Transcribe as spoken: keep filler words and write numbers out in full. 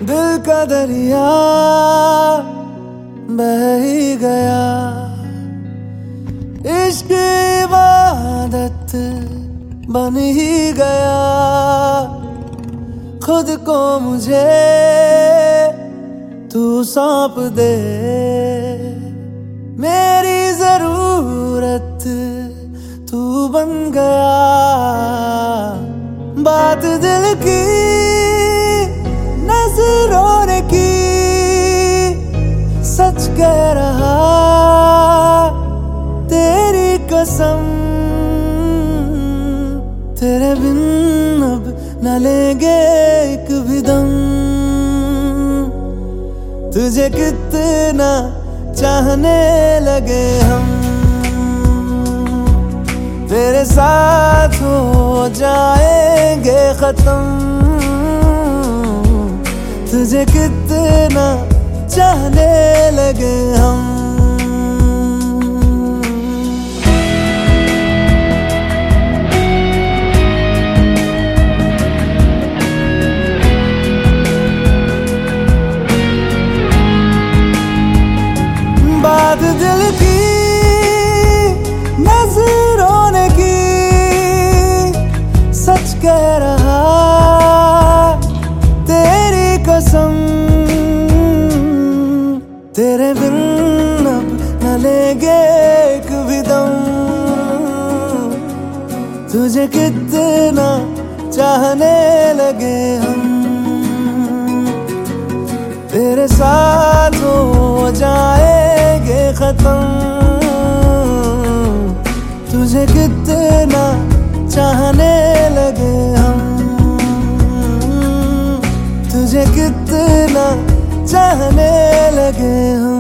दिल का दरिया बह ही गया, इश्क इबादत बन ही गया। खुद को मुझे तू सौंप दे, मेरी जरूरत तू बन गया। बात दिल की नजरों ने की, सच कह रहा तेरी कसम। तेरे बिन अब न लेंगे एक भी दम, तुझे कितना चाहने लगे हम। तेरे साथ हो जाएंगे खत्म, तुझे कितना चाहने लगे हम। बात दिल की नजरों ने की, सच कह रहा तेरी कसम। तेरे बिन अब न लेंगे एक भी दम, तुझे कितना चाहने लगे हम। तेरे साथ हो जाएंगे खत्म, तुझे कितना चाहने लगे हम। तुझे कितना चाहने लगे हम।